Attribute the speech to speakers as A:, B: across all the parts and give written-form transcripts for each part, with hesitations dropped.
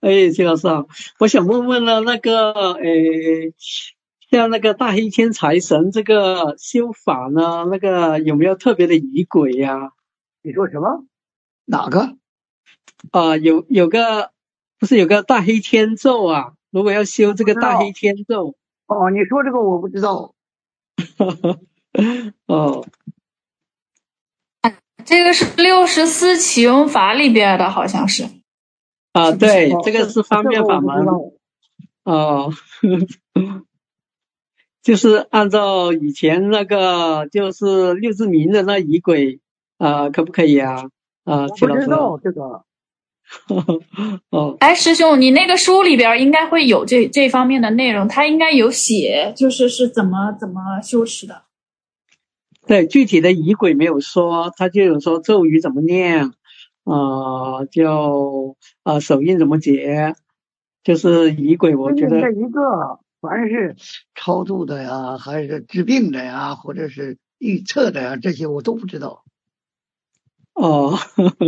A: 哎，金老师好，我想问问呢，像那个大黑天财神这个修法呢，那个有没有特别的仪轨呀？
B: 你说什么？哪个？
A: 有个不是有个大黑天咒啊？如果要修这
B: 不知道。
A: 个大黑天咒，
B: 哦，你说这个我不知道。
A: 哦
C: 这个是64启用法里边的，好像是，是不是？
A: 对，这个
B: 哦，
A: 是方便
B: 这个我
A: 法门
B: 不知道。
A: 哦，就是按照以前那个就是六字铭的那仪轨可不可以啊？
B: 我不
A: 齐老师。
B: 知道这个。
A: 哦，
C: 哎，师兄，你那个书里边应该会有这方面的内容，它应该有写，是怎么修持的。
A: 对，具体的仪轨没有说，他就有说咒语怎么念，手印怎么结，就是仪轨，我觉得
B: 对应的一个，凡是超度的呀，还是治病的呀，或者是预测的呀，这些我都不知道。
A: 哦，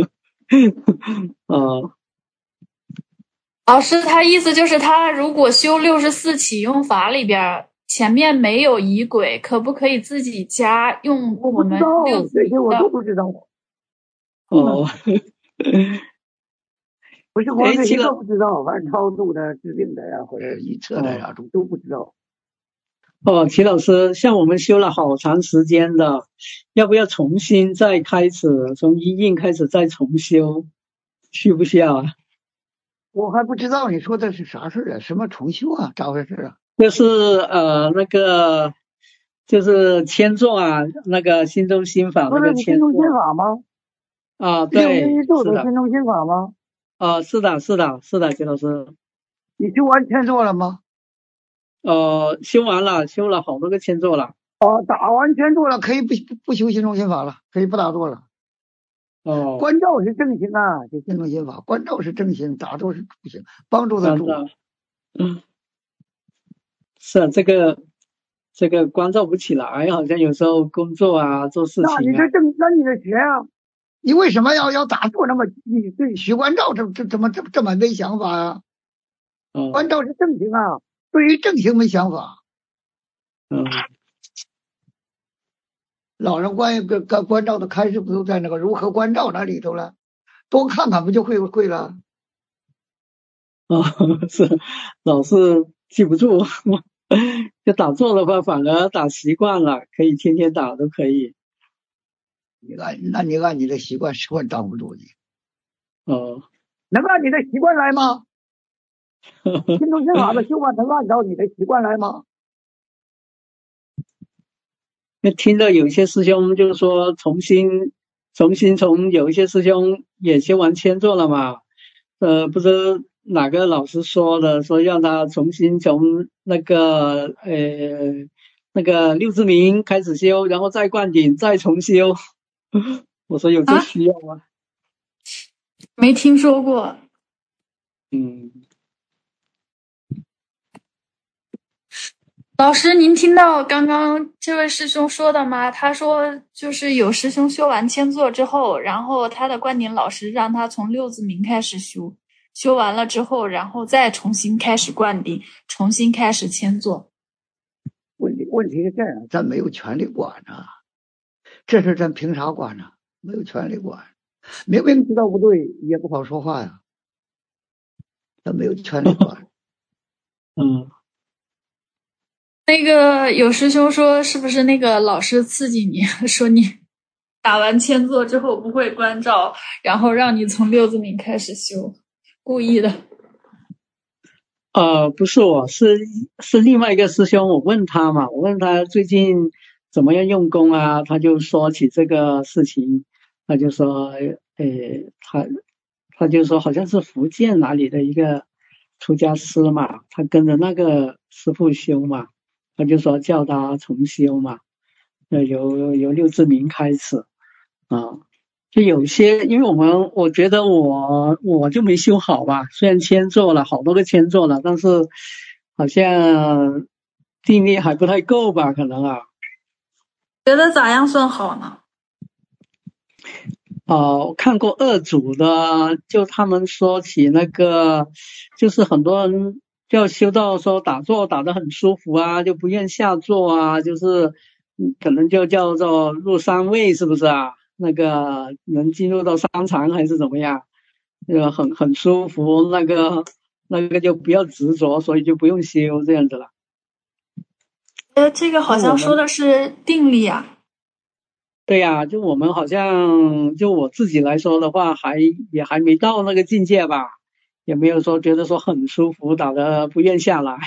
A: 哦，
C: 老师他意思就是他如果修64启用法里边前面没有仪轨，可不可以自己加用
B: 我不知道，
C: 我们六字
B: 这些我都
C: 的？
B: 不知道。
A: 哦，
B: 不是光
A: 哎，
B: 这一个不知道，反正超度的、治病的呀，或者预测的呀，都不知道。
A: 齐老师，像我们修了好长时间的，要不要重新再开始，从一印开始再重修，需不需要啊？
B: 我还不知道你说的是啥事啊？什么重修啊？咋回事啊？
A: 就是那个就是签作啊，那个心中心法
B: 说
A: 那个
B: 的是心中心
A: 签作
B: 法吗？
A: 对，
B: 611咒
A: 是的，
B: 的心中心法吗？
A: 是的，是的，是的，齐老师，
B: 你修完签做了吗？
A: 修完了，修了好多个签作了，
B: 哦，打完签做了，可以不修心中心法了，可以不打坐了。
A: 哦，
B: 关照是正心啊，这心中心法，关照是正心，打坐是不行，帮助他住。
A: 关照，是啊，这个关照不起来，好像有时候工作啊，做事情啊，
B: 那你的学啊，你为什么要打坐那么？你对许关照怎么没想法啊？关
A: 哦，
B: 照是正行啊，对于正行没想法。
A: 嗯，
B: 老人关照的开示不都在那个如何关照那里头了？多看看不就会了？
A: 哦，是，老是记不住，就打坐的话，反而打习惯了，可以天天打都可以。
B: 你按你的习惯挡不住你。
A: 哦，
B: 能按你的习惯来吗？心中心法的修法能按照你的习惯来吗？
A: 那听到有些师兄就是说重新从有一些师兄也修完签座了嘛，不知哪个老师说的，说让他重新从那个六字明开始修，然后再灌顶，再重修。我说有这
C: 啊，
A: 需要吗？
C: 没听说过。
A: 嗯，
C: 老师，您听到刚刚这位师兄说的吗？他说，就是有师兄修完签座之后，然后他的灌顶老师让他从六字明开始修，修完了之后，然后再重新开始灌顶，重新开始签座。
B: 问题是这样，咱没有权利管啊，这事咱凭啥管呢？没有权利管，明明知道不对，也不好说话呀，咱没有权利管。
A: 嗯，
C: 那个有师兄说，是不是那个老师刺激你，说你打完签座之后不会关照，然后让你从六字明开始修，故意的。
A: 不是我，是另外一个师兄，我问他嘛，我问他最近怎么样用功啊，他就说起这个事情，他就说，他就说好像是福建哪里的一个出家师嘛，他跟着那个师傅修嘛，他就说叫他重修嘛，由六字明开始啊。就有些，因为我觉得我就没修好吧，虽然签做了好多个签做了，但是好像定力还不太够吧，可能啊。
C: 觉得咋样算好呢？
A: 我看过二组的，就他们说起那个，就是很多人就修到说打坐打得很舒服啊，就不愿下坐啊，就是可能就叫做入三位，是不是啊？那个能进入到三禅还是怎么样？很舒服，那个就不要执着，所以就不用修这样子了。
C: 这个好
A: 那我们
C: 像说的是定力啊。
A: 对呀，就我们好像就我自己来说的话，也还没到那个境界吧，也没有说觉得说很舒服，打得不愿下来。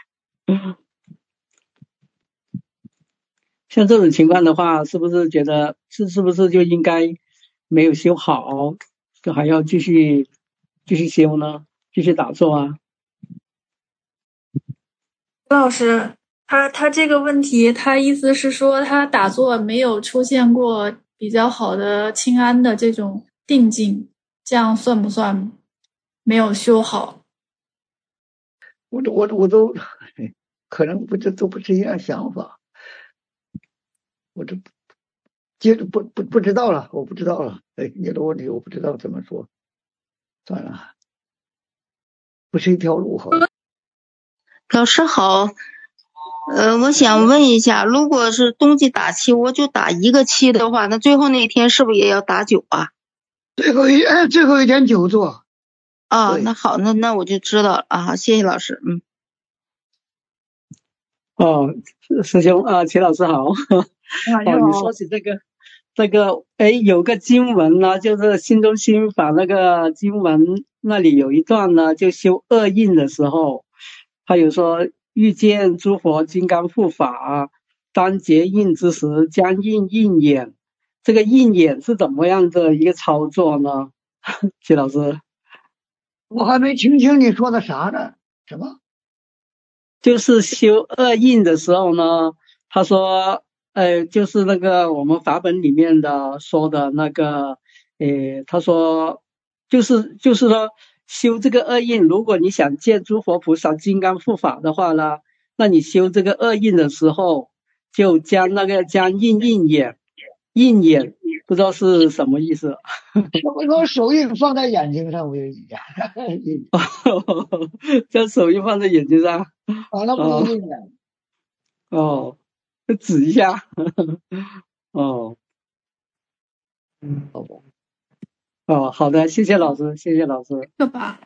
A: 像这种情况的话，是不是觉得是不是就应该没有修好，就还要继续修呢？继续打坐啊？
C: 老师，他这个问题，他意思是说他打坐没有出现过比较好的清安的这种定境，这样算不算没有修好？
B: 我都可能都不是一样想法，我这接着不知道了，我不知道了。你的问题我不知道怎么说，算了，不是一条路好。
D: 老师好，我想问一下，如果是冬季打七，我就打一个七的话，那最后那一天是不是也要打9啊？
B: 最后一天久坐。
D: 啊，那好，那我就知道了啊，谢谢老师，
A: 师兄啊，齐老师好。你说起这个，有个经文呢，就是心中心法那个经文那里有一段呢，就修恶印的时候，他有说遇见诸佛金刚护法，当结印之时，将印应眼。这个应眼是怎么样的一个操作呢？齐老师，
B: 我还没听清你说的啥呢？什么？
A: 就是修恶印的时候呢，他说，就是那个我们法本里面的说的那个，他说，就是说修这个恶印，如果你想见诸佛菩萨金刚护法的话呢，那你修这个恶印的时候，就将应眼，不知道是什么意思。
B: 我说手印放在眼睛上，我就一样。
A: 将手印放在眼睛上。
B: 那不一定的。
A: 指一下。好的，谢谢老师，谢谢老师。
C: 这吧。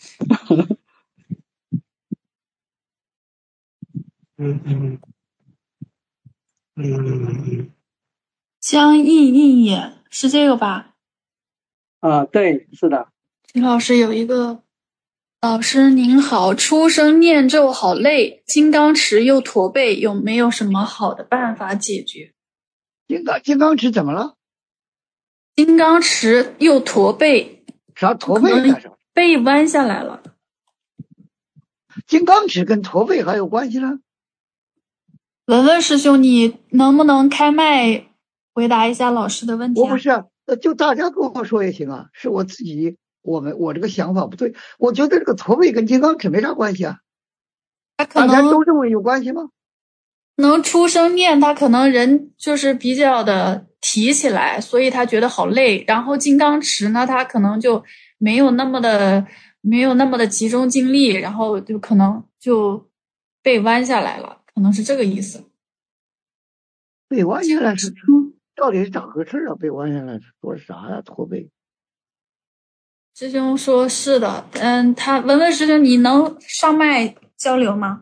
C: 将印应眼是这个吧？
A: 对，是的。
C: 陈老师有一个，老师您好，出声念咒好累，金刚持又驼背，有没有什么好的办法解决？
B: 金刚持怎么了？
C: 金刚持又驼背。
B: 啥驼背干什么？
C: 背弯下来了。
B: 金刚持跟驼背还有关系呢？
C: 文文师兄，你能不能开麦回答一下老师的问题啊？
B: 我不是，就大家跟我说也行啊。是我自己，我这个想法不对。我觉得这个驼背跟金刚持没啥关系啊。大家都认为有关系吗？
C: 能出声念，他可能人就是比较的提起来，所以他觉得好累。然后金刚持呢，他可能就没有那么的集中精力，然后就可能就背弯下来了，可能是这个意思。
B: 背弯下来是到底是咋回事啊？背弯下来说啥呀？驼背。
C: 师兄说是的，他文文师兄，你能上麦交流吗？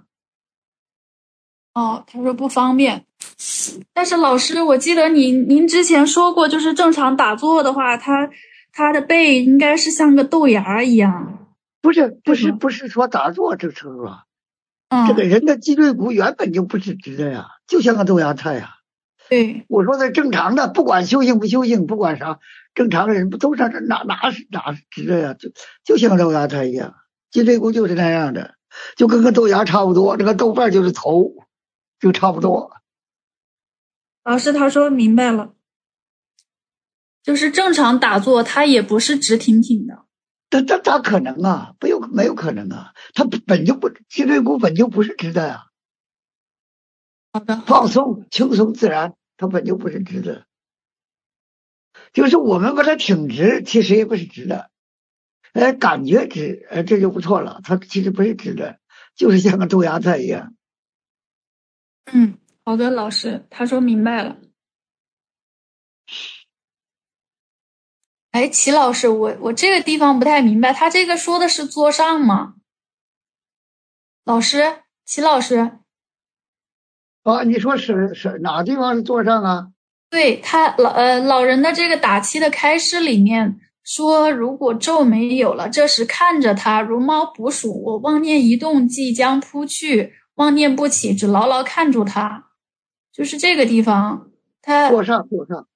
C: 他说不方便。但是老师，我记得您之前说过，就是正常打坐的话，他的背应该是像个豆芽一样。
B: 不是说打坐这程度啊。这个人的脊椎骨原本就不是直的呀，就像个豆芽菜呀。
C: 对，
B: 我说的正常的，不管修行不修行，不管啥，正常的人不都是哪是直的呀？就像豆芽菜一样，脊椎骨就是那样的，就跟个豆芽差不多，这个豆瓣就是头，就差不多。
C: 老师他说明白了，就是正常打坐，他也不是直挺挺的。
B: 这咋可能啊？没有可能啊！它本就不脊椎骨本就不是直的呀。
C: 好的，
B: 放松、轻松、自然，它本就不是直的。 就是我们把它挺直，其实也不是直的，感觉直，这就不错了。它其实不是直的，就是像个豆芽菜一样。
C: 好的，老师，他说明白了。哎，齐老师，我这个地方不太明白，他这个说的是坐上吗？老师，齐老师，
B: 你说是哪个地方是坐上啊？
C: 对他老人的这个打七的开示里面说，如果咒没有了，这时看着他如猫捕鼠，我妄念一动即将扑去，妄念不起，只牢牢看住他，就是这个地方。他
B: 坐上，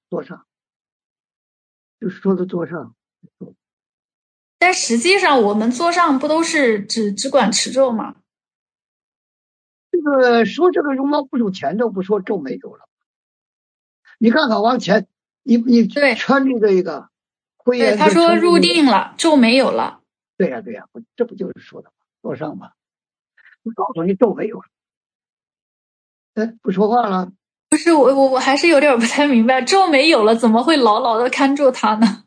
B: 就是说的坐上。
C: 但实际上我们坐上不都是只管持咒吗？
B: 这个说这个绒毛捕鼠前头不说咒没有了，你看看往前，你
C: 对
B: 圈住这个灰
C: 对，
B: 颜色，
C: 他说入定了，咒没有了。
B: 对呀，这不就是说的吗？坐上吗？我告诉你咒没有了。不说话了。
C: 不是我还是有点不太明白，咒没有了，怎么会牢牢的看住他呢？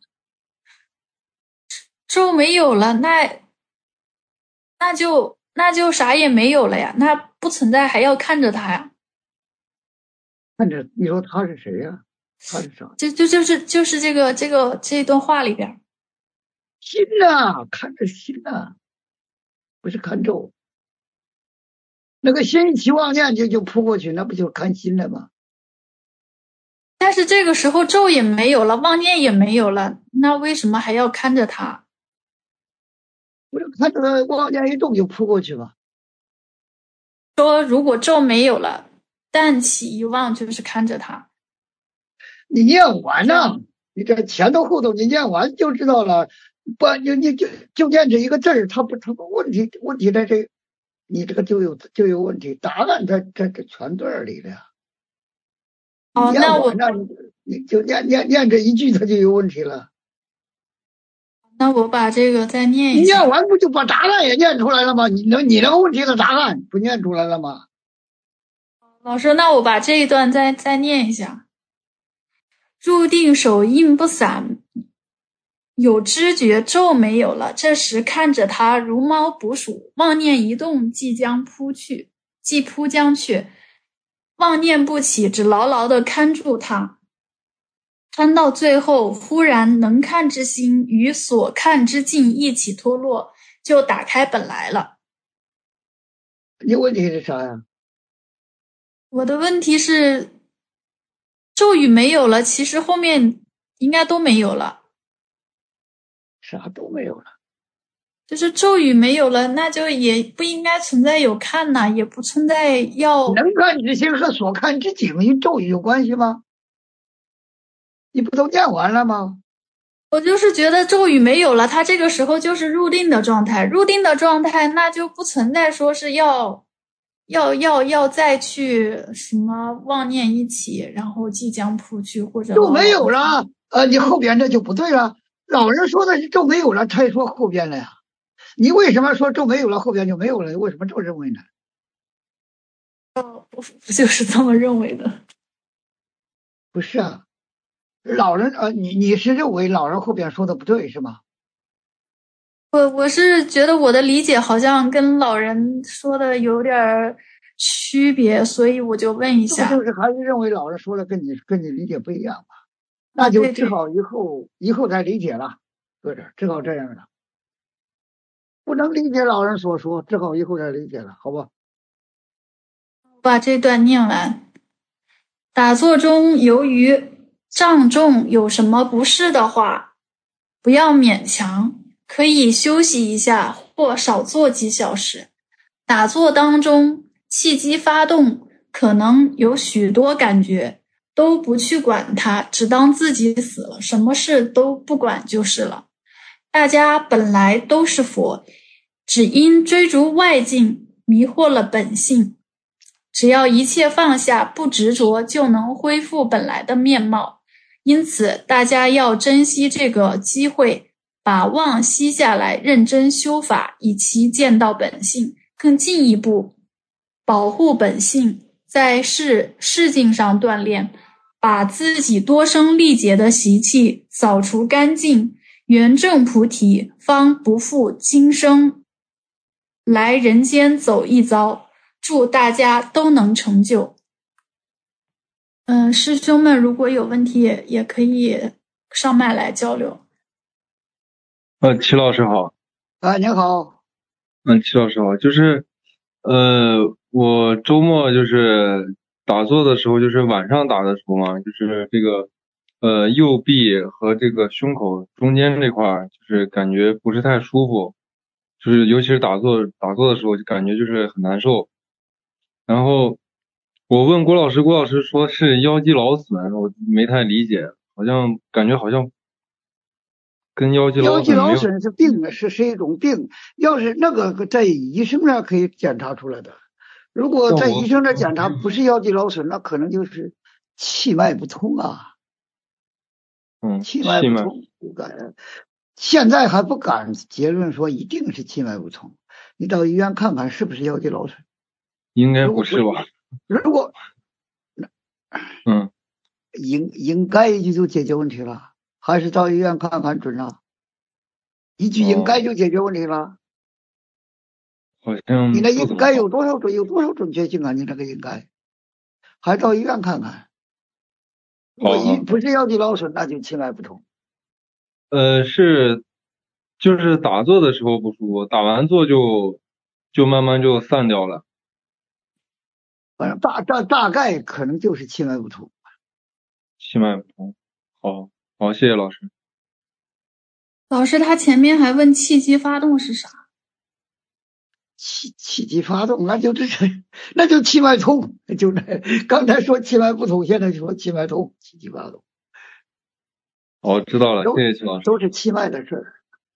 C: 咒没有了，那就啥也没有了呀，那不存在还要看着他呀？
B: 看着你说他是谁呀？他是啥？
C: 就是这一段话里边，
B: 心呐，看着心呐，不是看咒。那个心一起妄念就扑过去，那不就是看心了吗？
C: 但是这个时候咒也没有了，妄念也没有了，那为什么还要看着他？
B: 不是看着妄念一动就扑过去吗？
C: 说如果咒没有了，但起一妄就是看着他。
B: 你念完了，你这前头后头你念完就知道了。不，你就念这一个字儿，它不问题在这，你这个就有问题。答案在这全对里了。
C: 哦，那我
B: 你就念这一句，它就有问题了。
C: 那我把这个再念一下。
B: 你念完不就把答案也念出来了吗？你那个问题的答案不念出来了吗？
C: 老师，那我把这一段再念一下。入定手印不散，有知觉咒没有了，这时看着他如猫捕鼠，妄念一动即扑将去，妄念不起，只牢牢地看住他。看到最后，忽然能看之心与所看之境一起脱落，就打开本来了。
B: 你问题是啥呀？
C: 我的问题是，咒语没有了，其实后面应该都没有了。
B: 啥都没有了。
C: 就是咒语没有了，那就也不应该存在有看呐，也不存在要
B: 能看之心和所看之境与咒语有关系吗？你不都念完了吗？
C: 我就是觉得咒语没有了，他这个时候就是入定的状态，入定的状态那就不存在说是要再去什么妄念一起，然后即将扑去或者
B: 咒没有了。你后边这就不对了。老人说的是咒没有了，他也说后边了呀。你为什么说咒没有了后边就没有了？为什么这么认为呢？
C: 不就是这么认为的？
B: 不是啊，老人你是认为老人后边说的不对是吗？
C: 我是觉得我的理解好像跟老人说的有点区别，所以我就问一下。
B: 就是还是认为老人说的跟你理解不一样吧？那就只好以后再理解了，搁这只好这样了。不能理解老人所说，只好以后再理解了，好吧？
C: 把这段念完。打坐中由于障重有什么不适的话，不要勉强，可以休息一下或少做几小时。打坐当中气机发动，可能有许多感觉，都不去管它，只当自己死了，什么事都不管就是了。大家本来都是佛，只因追逐外境迷惑了本性，只要一切放下，不执着，就能恢复本来的面貌。因此大家要珍惜这个机会，把妄息下来，认真修法，以其见到本性，更进一步保护本性，在事境上锻炼， 把自己多生历劫的习气扫除干净，圆正菩提，方不负今生来人间走一遭。祝大家都能成就。师兄们如果有问题也可以上麦来交流。
E: 齐老师好。
B: 您好。
E: 齐老师好，就是我周末就是打坐的时候，就是晚上打的时候嘛，就是这个右臂和这个胸口中间这块就是感觉不是太舒服，就是尤其是打坐的时候就感觉就是很难受。然后我问郭老师，郭老师说是腰肌劳损，我没太理解，感觉好像跟腰肌劳损
B: 是病，是一种病。要是那个在医生那可以检查出来的，如果在医生那检查不是腰肌劳损，那可能就是气脉不通啊。气脉不通，现在还不敢结论说一定是气脉不通，你到医院看看是不是腰肌劳损。
E: 应该不是吧？
B: 如果应该就解决问题了，还是到医院看看准了？一句应该就解决问题了？
E: 好像
B: 你那应该有多少准确性啊？你那个应该还到医院看看。如果不是腰肌劳损，那就气脉不通。
E: 就是打坐的时候不舒服，打完坐就慢慢就散掉了。
B: 反正大概可能就是气脉不通。
E: 气脉不通，好，谢谢老师。
C: 老师他前面还问气机发动是啥？
B: 气机发动，那就气脉通，就刚才说气脉不通，现在就说气脉通，气机发动。
E: 知道了，谢谢齐老师。
B: 都是气脉的事儿。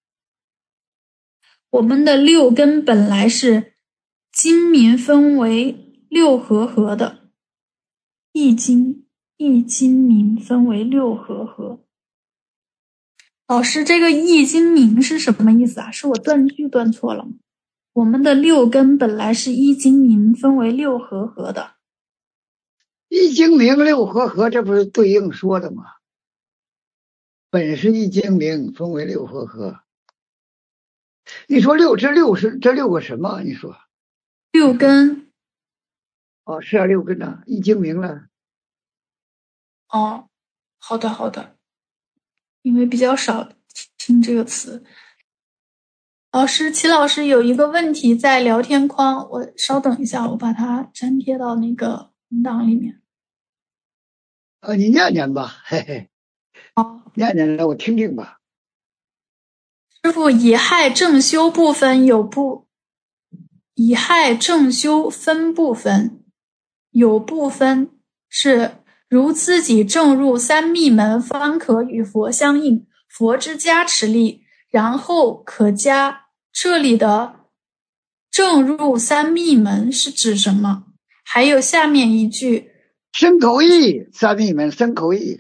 C: 我们的六根本来是精明分为六合合的，易精明分为六合合。老师，这个易精明是什么意思啊？是我断句断错了吗？我们的六根本来是易精明分为六合合的。
B: 易精明六合合，这不是对应说的吗？本是易精明分为六合合。你说这六个什么？你说
C: 六根。
B: 是六根啊，易精明了。
C: 好的，因为比较少听这个词。齐老师有一个问题在聊天框，我稍等一下，我把它粘贴到那个文档里面。
B: 你念念吧，嘿嘿。念念让我听听吧。
C: 师父，以害正修部分以害正修分部分，有部分是如自己正入三密门，方可与佛相应，佛之加持力，然后可加。这里的正入三密门是指什么？还有下面一句
B: 身口意，三密门身口意。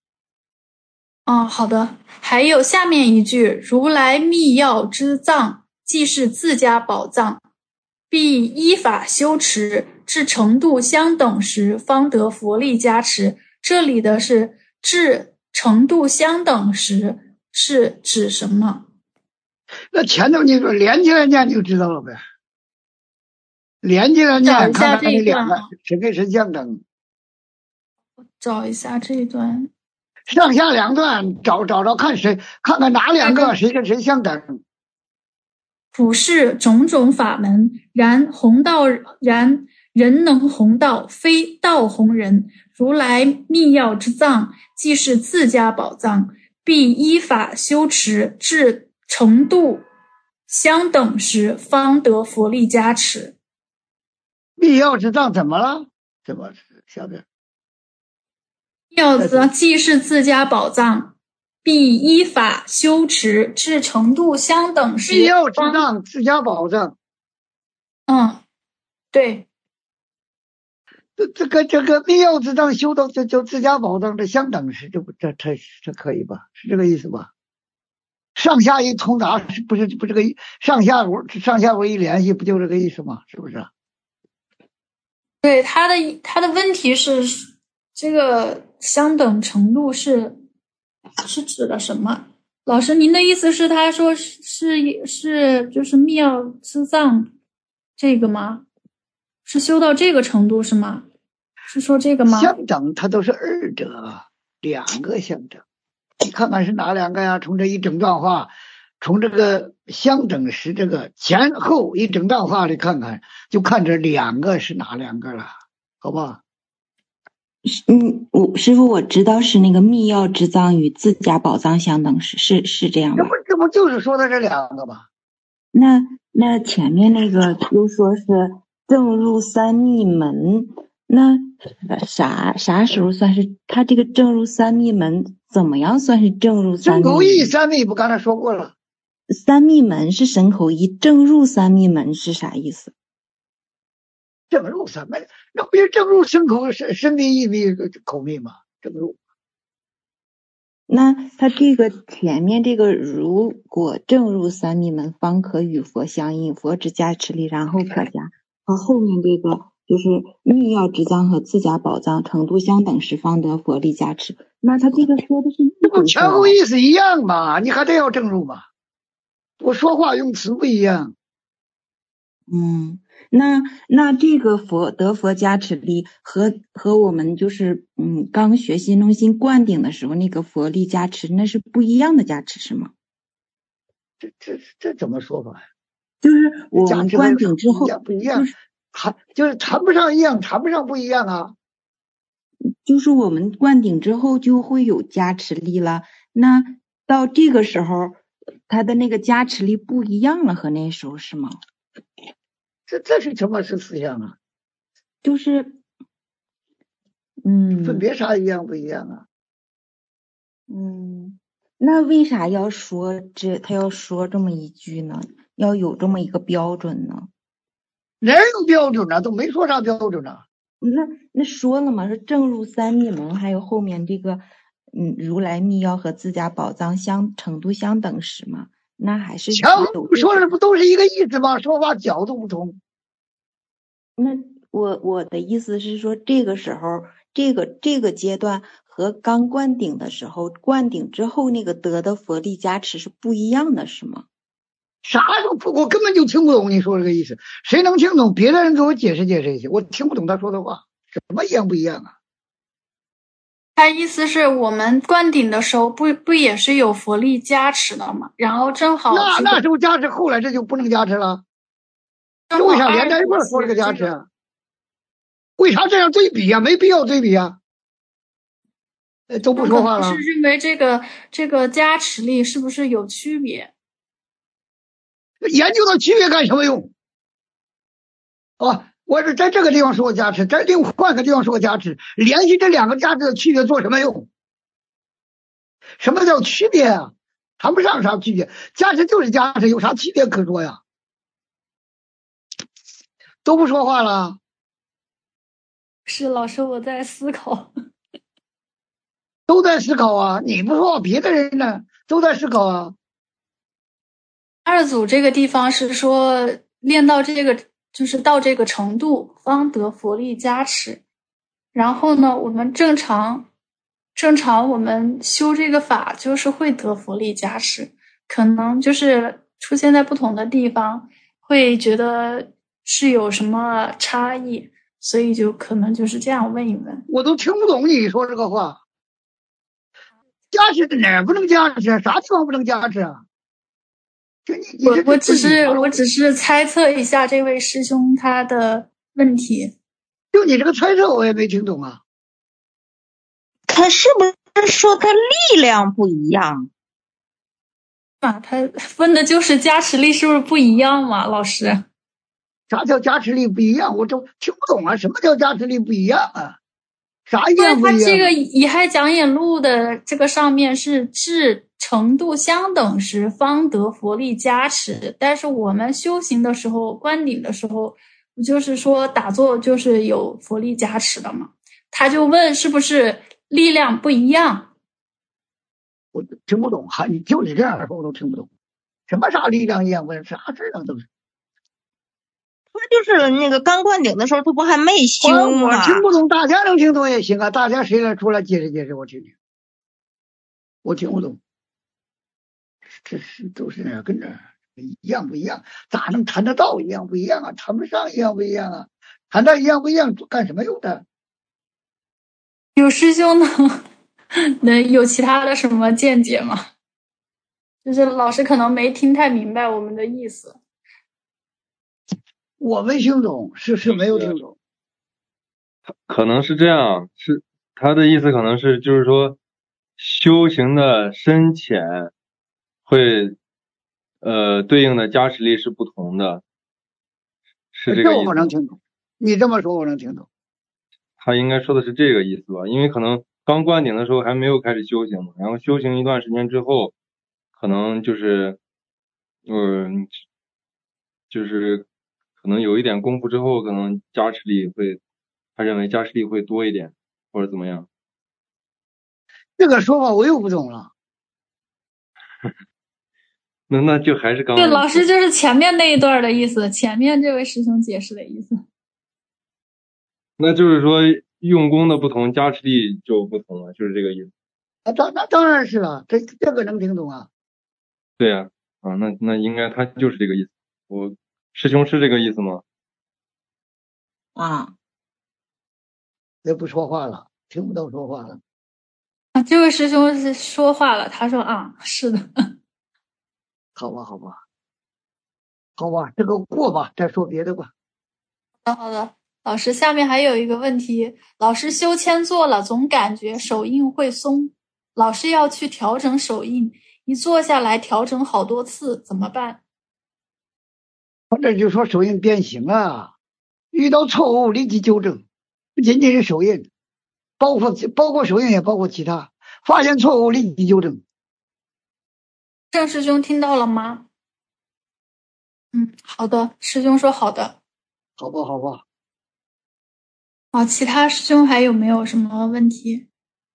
C: 好的。还有下面一句，如来密要之藏，既是自家宝藏，必依法修持，至程度相等时，方得佛力加持。这里的是至程度相等时是指什么？
B: 那前头你说连起来念就知道了呗。连起来念，看看你两个谁跟谁相等。
C: 找一下这一段。
B: 上下两段找看看哪两个谁跟谁相等。
C: 普世种种法门，然人能弘道，非道弘人。如来密要之藏，既是自家宝藏，必依法修持，至程度相等时，方得佛力加持。
B: 密要之藏怎么了？怎么下边？
C: 密要之藏既是自家宝藏，必依法修持，至程度相等时。
B: 密要之藏，自家宝藏。
C: 对。
B: 这个密要之藏修到就自家宝藏，这相等时，这可以吧？是这个意思吧？上下一通达，不是这个上下文一联系，不就这个意思吗？是不是？
C: 对，他的问题是这个相等程度是指的什么？老师，您的意思是他说是就是密钥之藏这个吗？是修到这个程度是吗？是说这个吗？
B: 相等它都是二者，两个相等，你看看是哪两个呀？从这一整段话，从这个相等时这个前后一整段话里看看，就看这两个是哪两个了，好不好？
F: 师傅我知道是那个密钥之藏与自家宝藏相等是这样吧？
B: 这不就是说的这两个吗？
F: 那前面那个又说是正入三密门，那啥时候算是他这个正入三密门？怎么样算是正入三密门？
B: 身口意三密不刚才说过了？
F: 三密门是身口意，正入三密门是啥意思？
B: 正入三密，那不是正入身口身密意密口密吗？正入。
F: 那他这个前面这个如果正入三密门，方可与佛相应，佛之加持力，然后可加。和后面这个就是密钥之藏和自家宝藏程度相等时，方得佛力加持。那他这个说的是一
B: 这不前后意思一样吗？你还得要正入吗？我说话用词不一样。
F: 那这个得佛加持力和我们就是刚学习弄心灌顶的时候那个佛力加持，那是不一样的加持是吗？
B: 这怎么说法呀？
F: 就是我们灌顶之后
B: 不一样，就是谈不上一样，谈不上不一样啊。
F: 就是我们灌顶之后就会有加持力了，那到这个时候它的那个加持力不一样了，和那时候是吗？
B: 这是什么是思想啊？
F: 就是
B: 分别啥一样不一样啊？
F: 那为啥要说他要说这么一句呢？要有这么一个标准呢？
B: 哪有标准啊？都没说啥标准啊。
F: 那说了嘛，说正入三密门，还有后面这个如来密钥和自家宝藏程度相等时嘛，那还是
B: 说的不都是一个意思吗？说话角度不同。
F: 那我的意思是说，这个时候这个阶段和刚灌顶的时候，灌顶之后那个得的佛力加持是不一样的，是吗？
B: 啥都不，我根本就听不懂你说这个意思。谁能听懂？别的人给我解释解释一下，我听不懂他说的话。什么一样不一样啊？
C: 他意思是我们灌顶的时候不也是有佛力加持的吗？然后正好
B: 那时候加持，后来这就不能加持了。这为啥连在一块说这个加持啊？为啥这样对比啊？没必要对比啊。都不说话了。
C: 是认为这个加持力是不是有区别？
B: 研究到区别干什么用？我是在这个地方说个加持，在另换个地方说个加持，联系这两个加持的区别做什么用？什么叫区别啊？谈不上啥区别，加持就是加持，有啥区别可说呀？都不说话了。
C: 是老师，我在思考。
B: 都在思考啊！你不说，别的人呢都在思考啊。
C: 二组这个地方是说练到这个，就是到这个程度，方得佛力加持。然后呢，我们正常我们修这个法，就是会得佛力加持，可能就是出现在不同的地方，会觉得是有什么差异，所以就可能就是这样问一问。
B: 我都听不懂你说这个话。加持哪儿不能加持？啥地方不能加持啊？
C: 我只是猜测一下这位师兄他的问题。
B: 就你这个猜测，我也没听懂啊。
D: 他是不是说他力量不一样？
C: 他问的就是加持力是不是不一样嘛，老师？
B: 啥叫加持力不一样？我都听不懂啊！什么叫加持力不一样啊？啥一样不一样？
C: 他这个《乙亥讲演录》的这个上面是至程度相等时方得佛力加持，但是我们修行的时候、观顶的时候，不就是说打坐就是有佛力加持的嘛？他就问是不是力量不一样？
B: 我听不懂，你就你这样说我都听不懂。什么啥力量一样？问啥事啊？都是。
D: 说就是那个刚灌顶的时候，他不还没修吗？
B: 我听不懂，大家能听懂也行啊。大家谁来出来解释解释，我听听。我听不懂，这是都是那跟着一样不一样？咋能谈得到一样不一样啊？谈不上一样不一样啊？谈到一样不一样干什么用的？
C: 有师兄能有其他的什么见解吗？就是老师可能没听太明白我们的意思。
B: 我没听懂，是没有听懂。
E: 可能是这样，是他的意思可能是就是说修行的深浅会对应的加持力是不同的，是这个意思。
B: 我能听懂，你这么说我能听懂。
E: 他应该说的是这个意思吧？因为可能刚灌顶的时候还没有开始修行嘛，然后修行一段时间之后，可能就是就是可能有一点功夫之后，可能加持力会，他认为加持力会多一点，或者怎么样。
B: 这个说法我又不懂了。
E: 那就还是刚
C: 对，老师就是前面那一段的意思，前面这位师兄解释的意思。
E: 那就是说用功的不同，加持力就不同了，就是这个意思。
B: 那当然是了，这个能听懂啊。
E: 对呀，那应该他就是这个意思。师兄是这个意思吗？
B: 也不说话了，听不到说话了。
C: 这位师兄是说话了，他说是的。
B: 好吧，这个过吧，再说别的吧。
C: 好的，老师，下面还有一个问题，老师修签做了，总感觉手印会松，老师要去调整手印，一坐下来调整好多次，怎么办？
B: 或者就说手印变形了，遇到错误立即纠正，不仅仅是手印，包括手印也包括其他，发现错误立即纠正。
C: 郑师兄听到了吗？好的，师兄说好的。
B: 好吧。
C: 其他师兄还有没有什么问题？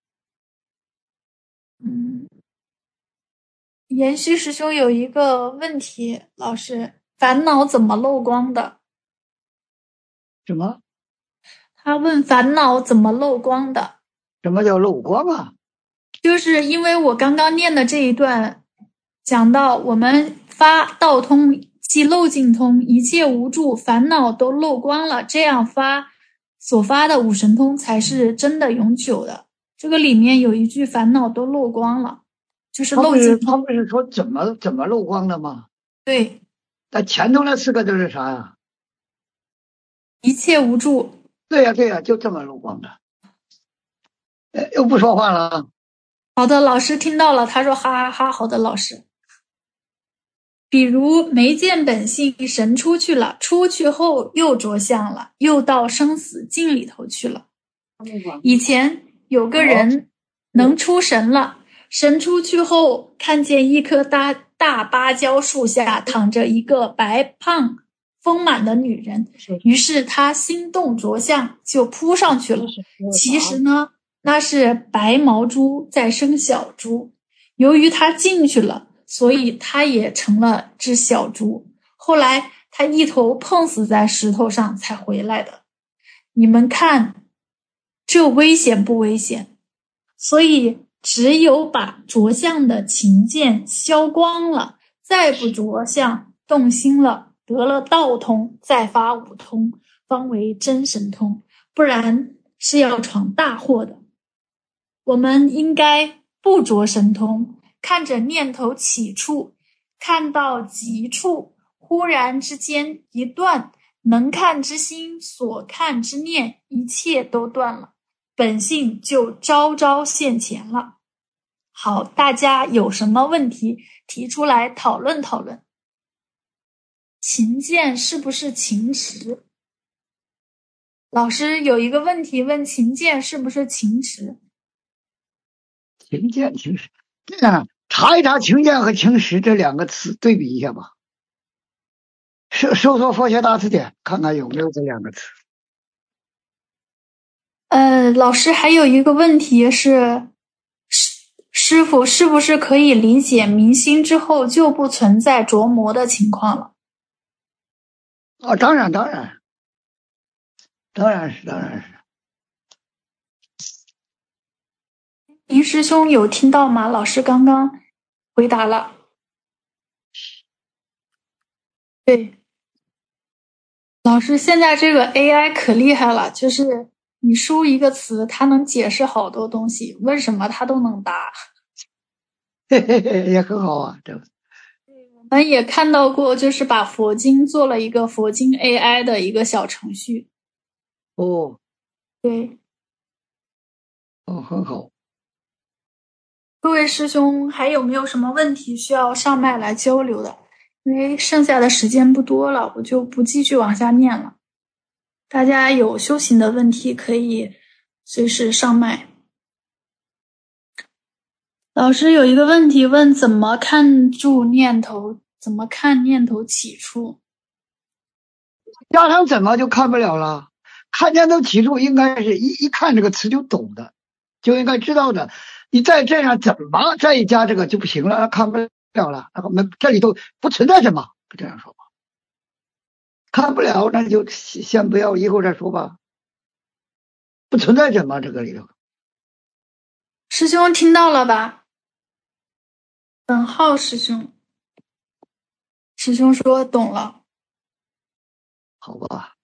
C: 延续师兄有一个问题，老师，烦恼怎么漏光的？
B: 什么？
C: 他问烦恼怎么漏光的？
B: 什么叫漏光啊？
C: 就是因为我刚刚念的这一段讲到我们发道通即漏尽通，一切无助烦恼都漏光了，这样所发的五神通才是真的永久的。这个里面有一句烦恼都漏光了，就是漏尽通。
B: 他不是说怎么漏光的吗？
C: 对。
B: 那前头那4个字是啥呀？
C: 一切无助。
B: 对呀，就这么漏光的。又不说话了。
C: 好的，老师听到了，他说哈哈哈，好的，老师。比如没见本性，神出去了，出去后又着相了，又到生死境里头去了。以前有个人能出神了，神出去后看见一棵大芭蕉树下躺着一个白胖丰满的女人，于是他心动着相，就扑上去了。其实呢，那是白毛猪在生小猪，由于他进去了，所以他也成了只小猪。后来他一头碰死在石头上才回来的。你们看，这危险不危险？所以只有把着相的情见消光了，再不着相，动心了，得了道通，再发五通，方为真神通，不然是要闯大祸的。我们应该不着神通，看着念头起处，看到极处，忽然之间一断，能看之心所看之念，一切都断了，本性就昭昭现前了。好，大家有什么问题提出来讨论讨论。情见是不是情识？老师有一个问题问情见是不是情识？
B: 情见情识，这样查一查情见和情识这2个词，对比一下吧。搜索佛学大词典，看看有没有这2个词。
C: 老师还有一个问题是，师父是不是可以理解明心之后就不存在着魔的情况了？
B: 哦，当然当然当然是。
C: 林师兄有听到吗？老师刚刚回答了。对，老师现在这个 AI 可厉害了，就是你输一个词，它能解释好多东西，问什么它都能答。
B: 嘿嘿嘿，也很好啊，这个。
C: 我们也看到过，就是把佛经做了一个佛经 AI 的一个小程序。
B: 哦
C: 对，
B: 哦，很好。
C: 各位师兄还有没有什么问题需要上麦来交流的？因为剩下的时间不多了，我就不继续往下念了。大家有修行的问题可以随时上麦。老师有一个问题问，怎么看住念头？怎么看念头起处？
B: 加上怎么就看不了了？看见都起初应该是一看这个词就懂的，就应该知道的。你再这样怎么再一加这个就不行了，那看不了了。那我们这里头不存在什么，这样说吧。看不了那就先不要，以后再说吧。不存在什么这个里头。
C: 师兄听到了吧？本浩师兄，师兄说懂了。
B: 好吧。